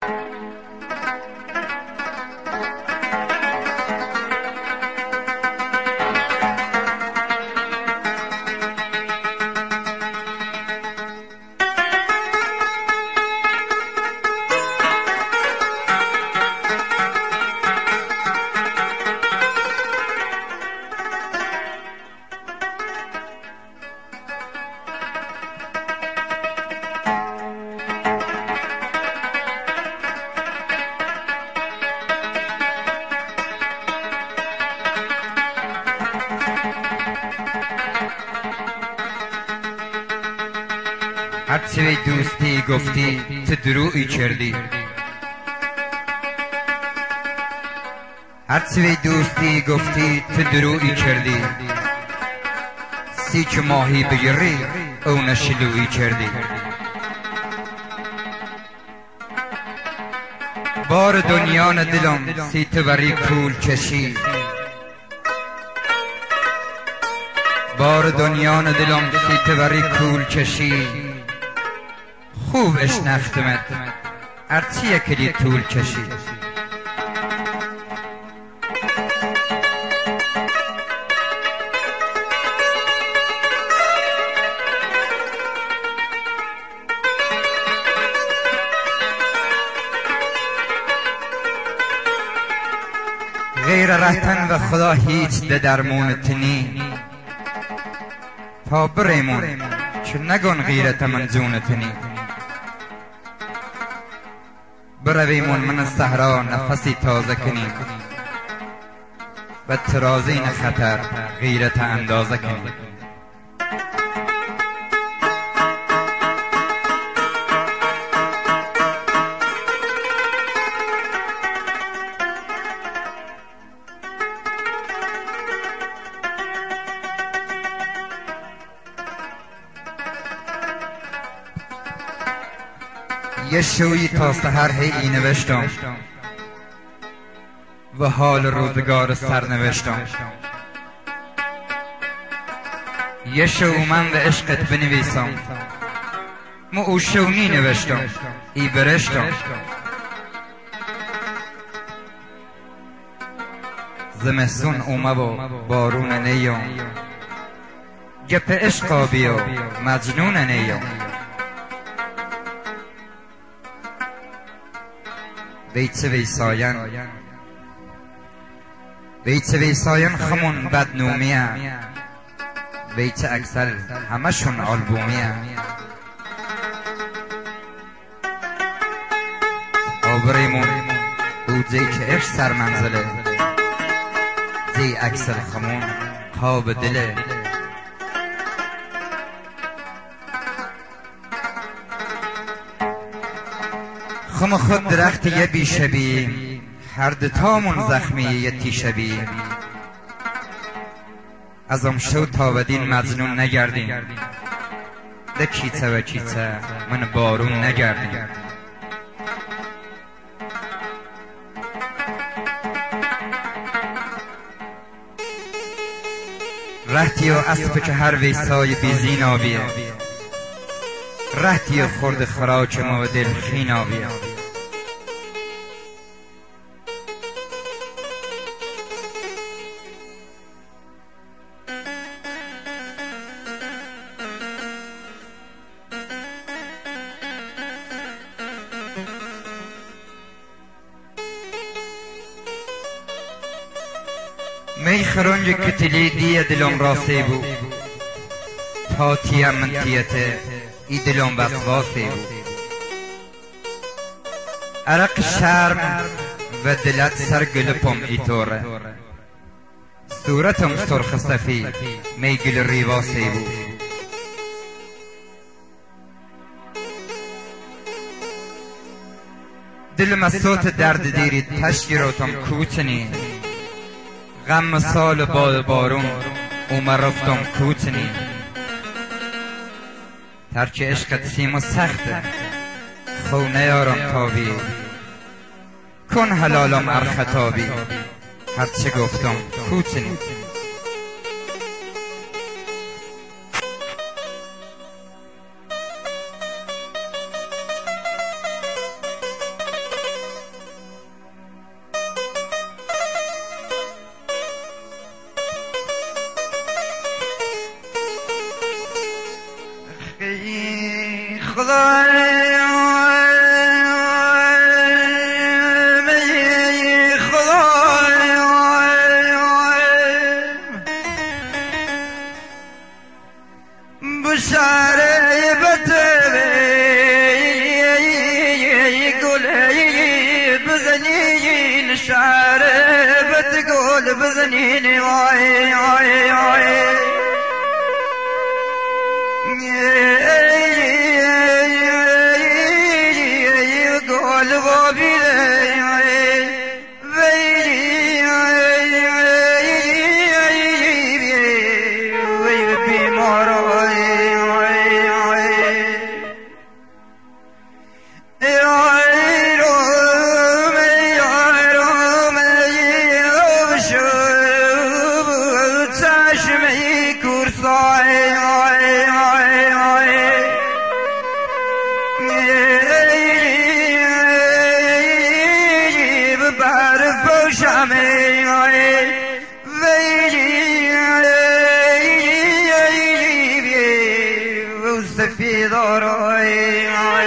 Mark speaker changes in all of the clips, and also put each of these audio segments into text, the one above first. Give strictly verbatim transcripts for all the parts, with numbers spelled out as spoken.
Speaker 1: هرچه دوستی گفتی تو دروغی کردی، هرچه دوستی گفتی تو دروغی کردی، سی که ماهی بگیری او نشلوی کردی. بار دنیا ندلم سی تو بری کول کشی، بار دنیا ندلم سی تو بری کول کشی. خوب اشنختمت هرچی کلی طول کشی. غیر رهتن و خدا هیچ ده درمونت نی، تا بریمون چه نگن غیرت من جونت نی. برویمون من صحرا نفسی تازه کنیم، و ترازین خطر غیرت اندازه کنیم. یه شوی تا سحر هی نوشتم و حال روزگار سر نوشتم. یه شو من به عشقت بنویسم، ما او شو نی نوشتم ای برشتم. زمستون اومه و بارون نیم، گپ عشقا بیا مجنون نیم. ویچه ویساین ویچه ویساین خمون بدنومیه، ویچه اکثر همشون آلبومیه. آبریمون او جی که عشق سر منزله، جی اکثر خمون خواب دله. خم خود درخت یه بیشبی، هر دتامون زخمی یه تیشبی. ازم شو تا بدین مجنون نگردیم، ده کیچه و کیچه من بارون نگردیم. رهتی و اسب که هر ویسای بیزین آبیه، رهتی و خورد خراچ ما و دل خین آبیه. می خرنج کتلی دیه دلم راسه بو، تا تیم من تیته ای دلم وسواسه بو. عرق شرم و دلت سر گلپم ای طوره، صورتم سرخ صفی می گل ریواسه بو. دلم از صوت درد دیری تشگیراتم کوچنی، غم سال باد بارون اوم رفتم کوچنی. ترک عشقت سیم و سخته خو نیارم تابی، کن حلالم ارخطابی هرچه گفتم کوچنی. بزنيني واي واي واي قول غابي في ضرعي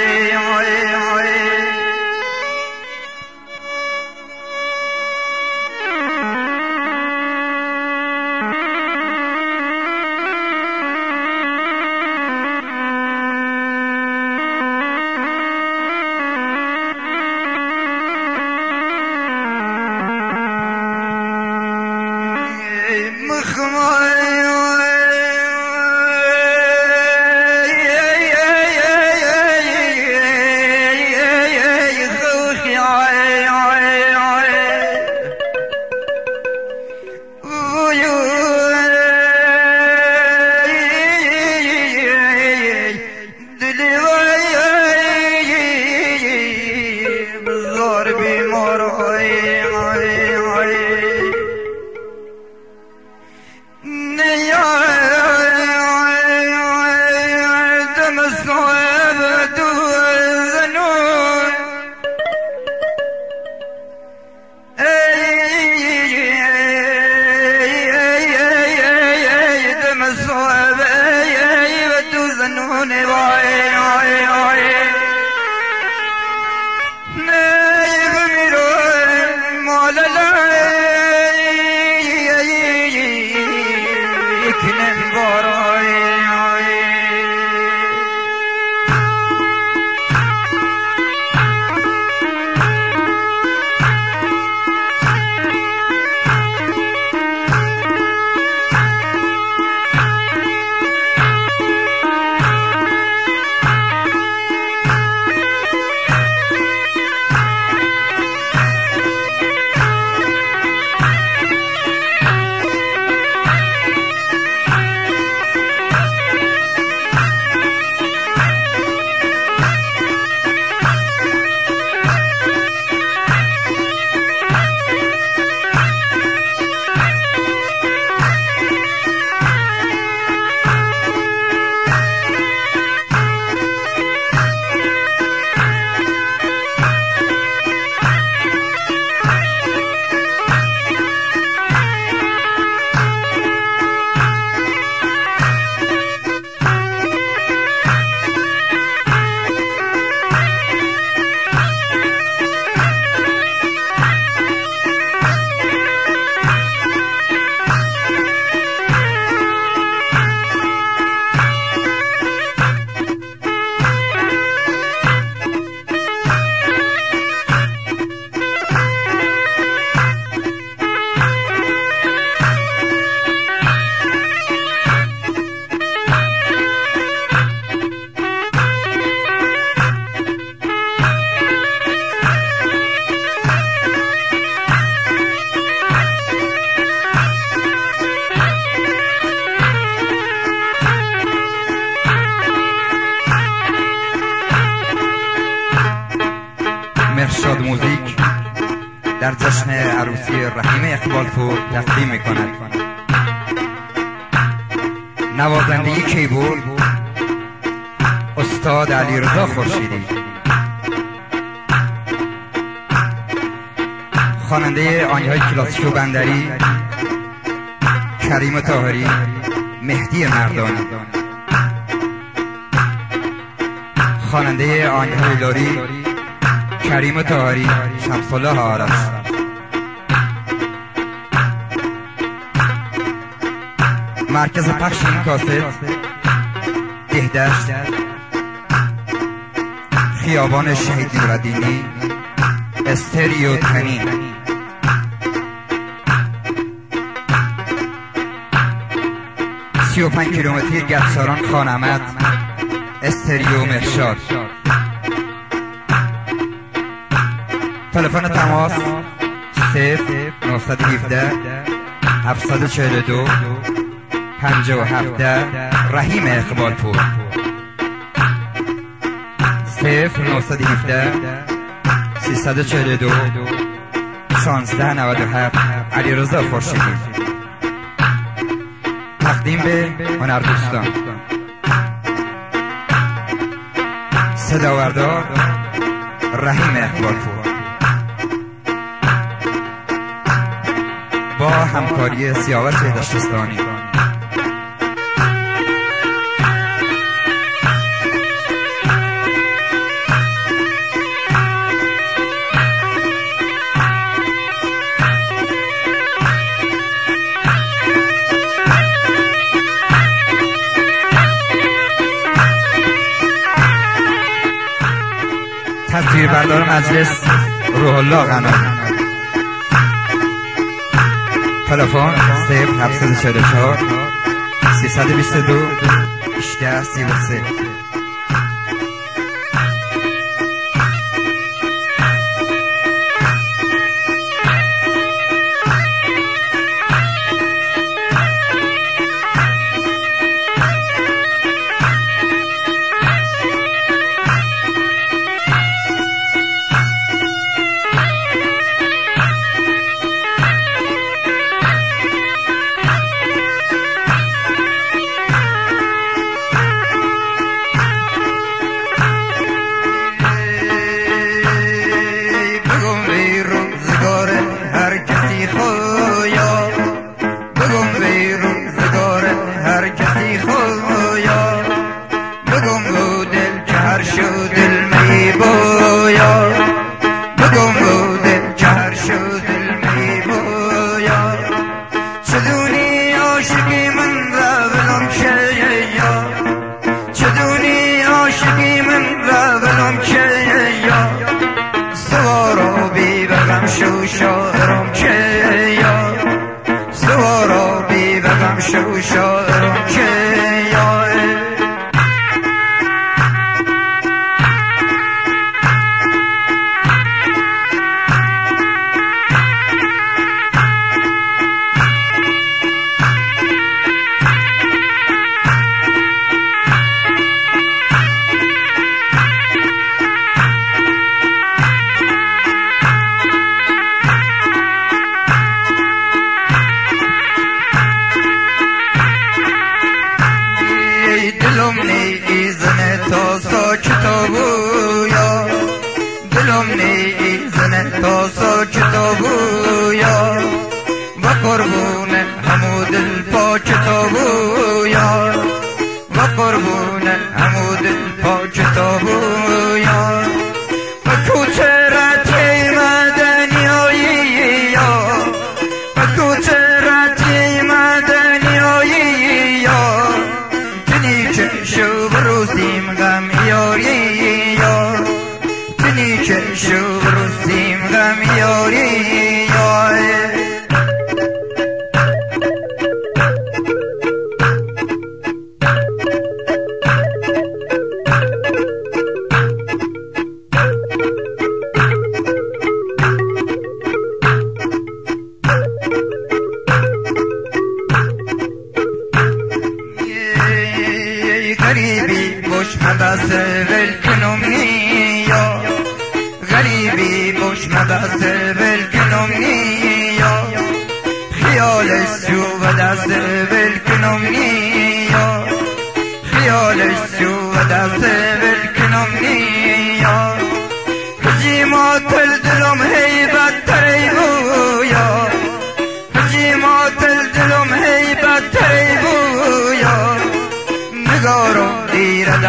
Speaker 1: مرشاد موزیک در جشن عروسی رحیم اقبالپور تقدیم می‌کند. نوازنده کیبورد استاد علیرضا خورشیدی، خواننده آهنگ‌های کلاسیک و بندری کریم طاهری، مهدی مردانی، خواننده آهنگ هیلاری کریم طاهری، شمس الله آرش. مرکز پخش این کاست دهدشت، خیابان شهید نوردینی، استریو تنین. سی و پنج کیلومتری گدساران خان احمد، استریو مرشاد. تلفن تماس صفر نهصد و هفده هفتصد و چهل و دو پنجاه و هفت رحیم اقبالپور. صفر نهصد و هفده سیصد و چهل و دو شانزده نود و هفت علیرضا خورشیدی. تقدیم به هنردوستان. صداوردار رحیم اقبالپور با همکاری سیاوش دشتستانی. تصویر بردار مجلس روح الله غنام. تلفن صفر هفتصد و چهل و چهار سیصد و بیست و دو هجده سی و سه.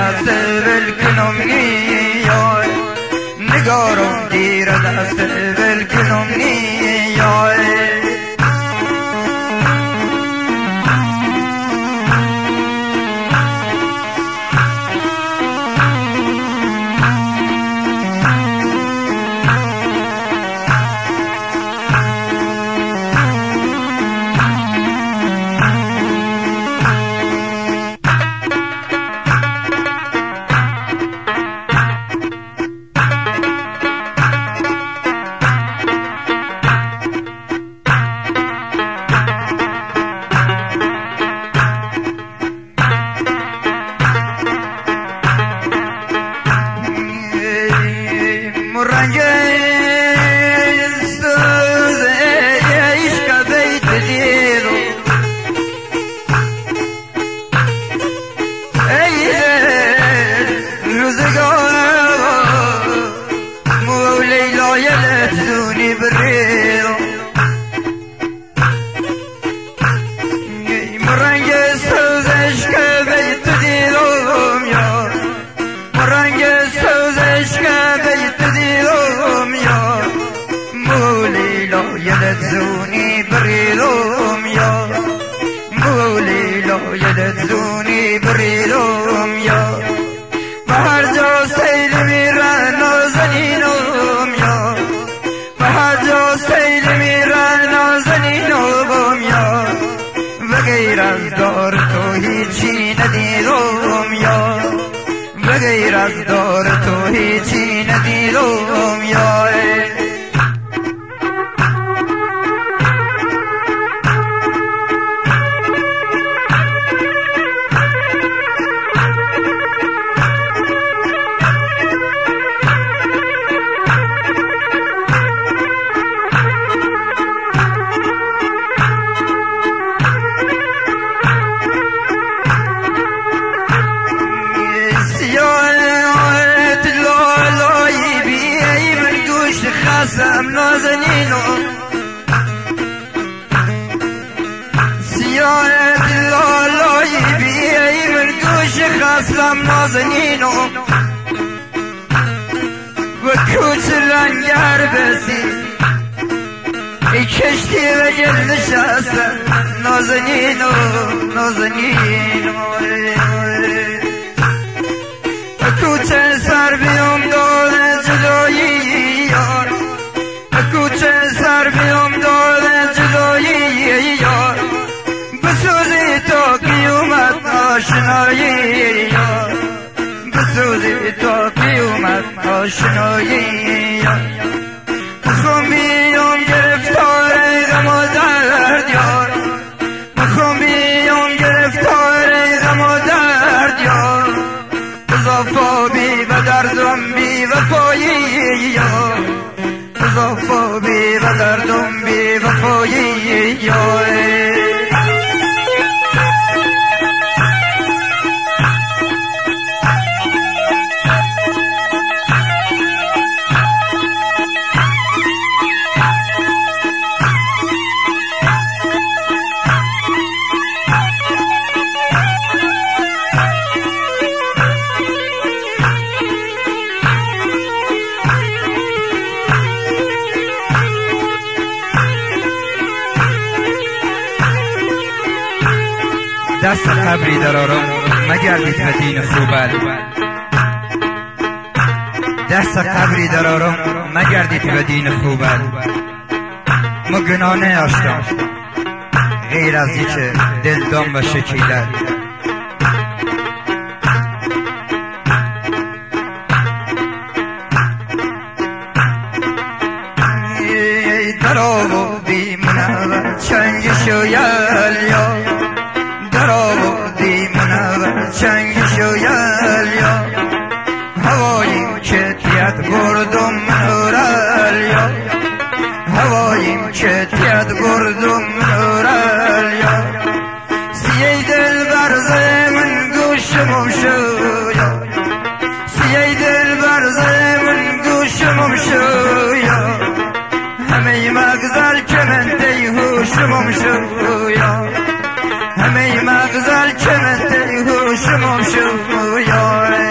Speaker 1: دست ول کنم نیای نگارم دیر دست ول کنم نیای يلتزوني بريدهم يا مولي لا يلتزوني بريدهم يا بهر جا سيل میرن نازنینم یا بهر جا سیل میرن نازنینم یا و غیر از دار تو هیچی ندیدم یا و غیر از دار تو هیچی ندیدم یا خسم نازنینو سیارت لالایی بیایی من گوش خسم نازنینو و کوچ رنگر بسی ای کشتی و گل نشستم نازنینو نازنینو و کوچ سر بیام داره جدایی یار کوچه سر بیام داره جدایی یار بسوزی تا قیومت آشنایی یار بسوزی تا قیومت آشنایی یار مخوام بیام گرفتار غم و درد یار مخوام بیام گرفتار غم و درد یار اضافه بی و دردم بی وفایی یار وفا بی و دردم بی وفایی یای دست قبری درارم مگردید و دین خوبل دست قبری درارم مگردید و دین خوبل ما گناه آشتم غیر از اینکه دلدام و شکیلت درابو بی منور چنگ شویل یا درابو بی منور چنگ شویل یا هواییم چتیت بردم منورل یا هواییم چتیت بردم منورل یا سیه دل برزه من گوشمم شو یا سیه دل برزه من گوشمم شو یا همه مغزل که من دیهوشمم شو یا همه مغزل که من دیهوشمم شو یا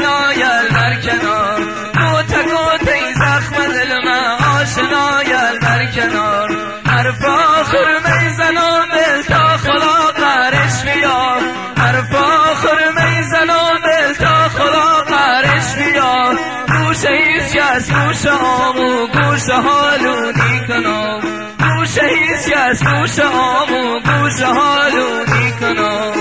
Speaker 2: آشنایل در کنار گوته گوته زخم دل من آشنایل در کنار حرف آخر میزنم دل تا خدا قرش بیا حرف آخر میزنم دل تا خدا قرش بیا گوشه هیچ کس گوشه آمو گوشه حالونی کنم گوشه هیچ کس گوشه آمو گوشه حالونی کنم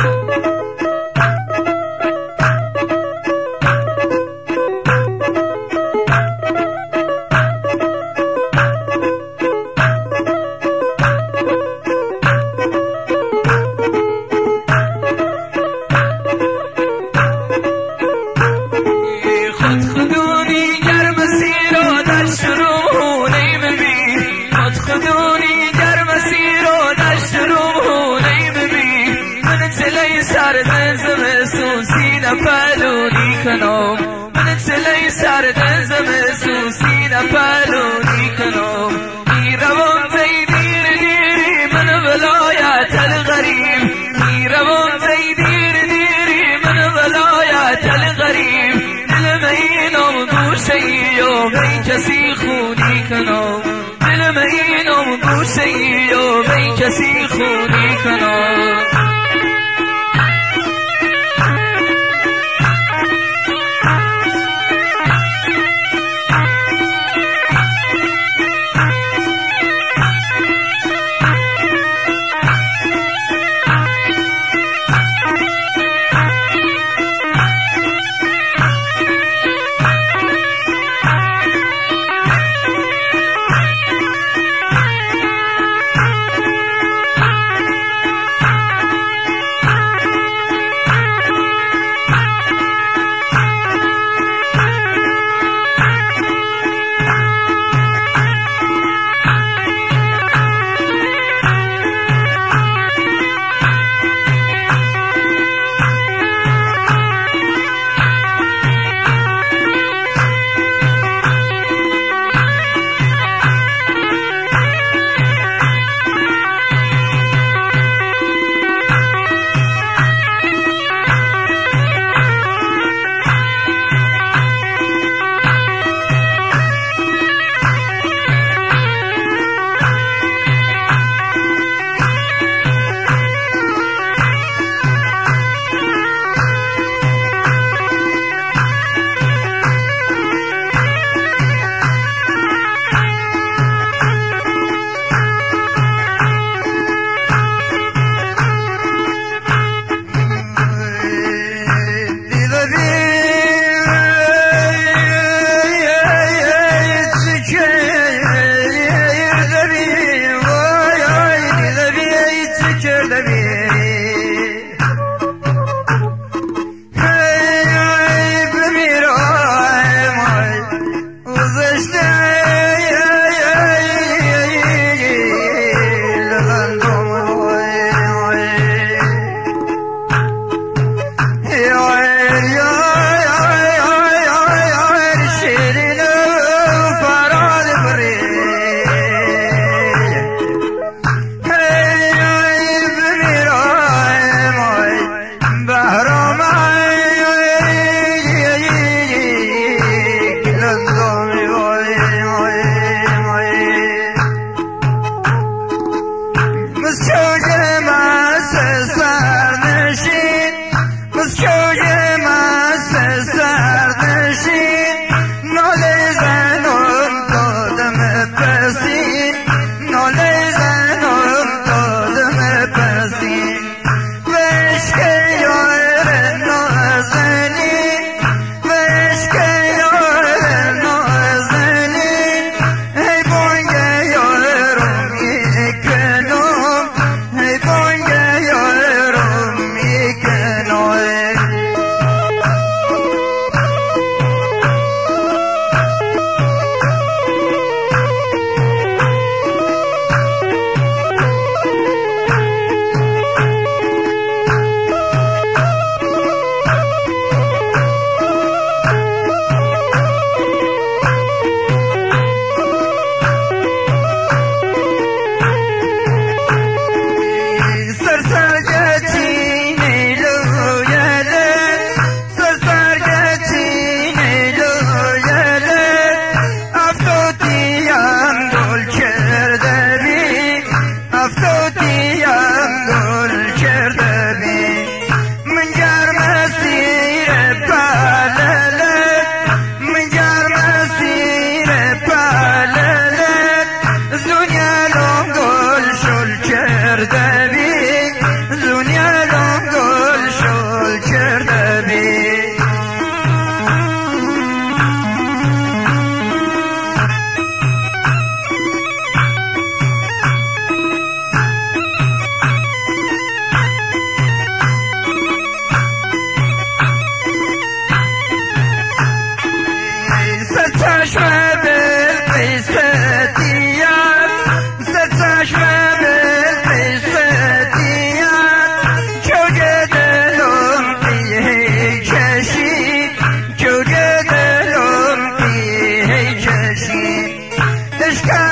Speaker 2: پلونی کنم من چلی سرد زمستون سینه پلونی کنم میروم زی دیر دیری من ولایت الغریب میروم زی دیر دیری من ولایت الغریب دل اینم گوشه ای و بی کسی خونی کنم دل اینم گوشه ای و بی کسی خونی کنم
Speaker 1: بسفتیان ستشم بسفتیان جوگه دلم بیه چشی جوگه دلم بیه چشی اشکال